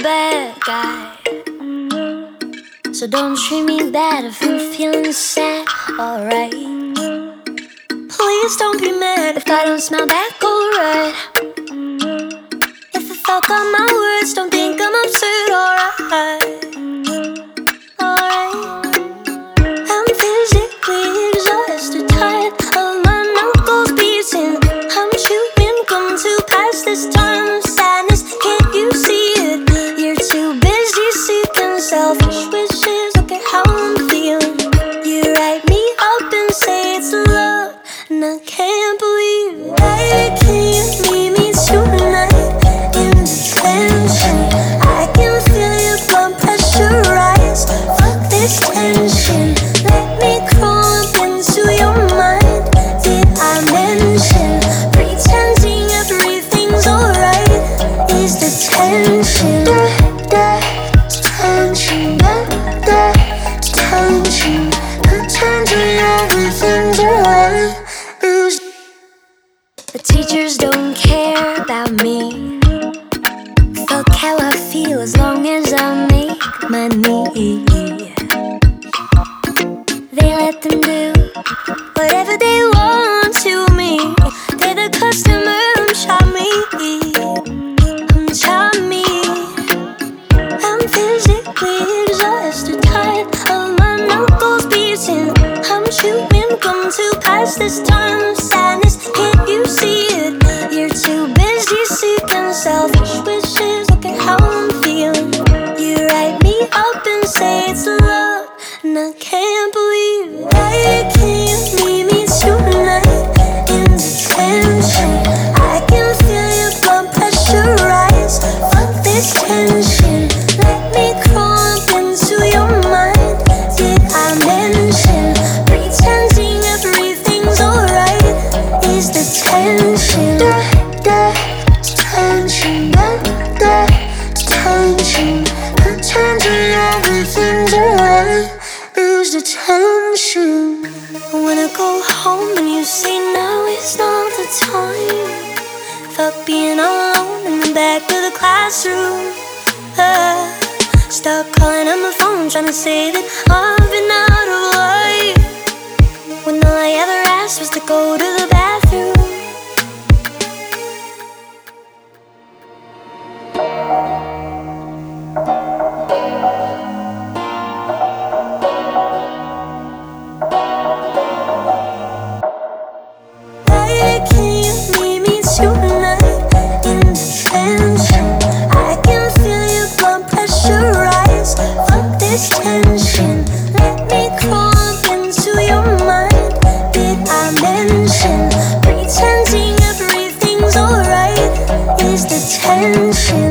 bad guy. So don't treat me bad if I'm feeling sad, alright. Please don't be mad if I don't smile back alright. If I fuck up my words, don't think I'm absurd, alright. I'm physically exhausted, tired of my knuckles beating. I'm chewing gum to pass this time of sadness. Can't you see it? You're too busy seeking selfish wishes. Look at how I'm feeling. You write me up and say it's love, and I can't believe it. Why can't you meet me tonight in detention? I can feel your blood pressure rise. Fuck this tension. Let me crawl up into your mind. Did I mention pretending everything's alright is the tension? Tension, tension. Pretending everything's alright is. The teachers don't care about me. Fuck how I feel as long as I make money. They let them do whatever they want to me. They're the customer, I'm charming. I'm charming. I'm physically exhausted, tired of my knuckles beating. I'm chewing gum to pass this time of sadness. Can't you see it? You're too busy seeking selfish wishes. Look at how I'm feeling. You write me up and say it's love, and I can't believe it. Why can't you meet me tonight in detention? I can feel your blood pressure rise. Fuck this tension. Let me crawl up into your mind. Did I mention pretending everything's alright is the tension? Tension, tension. Pretending everything's alright is the tension. I wanna go home and you say now is not the time. Fuck being alone in the back of the classroom. Stop calling on my phone trying to say that I've been out of life, when all I ever asked was to go to the bathroom. Why can't you meet me tonight in detention? I can feel your blood pressure rise. Fuck this tension. Let me crawl up into your mind. Did I mention pretending everything's alright is the tension?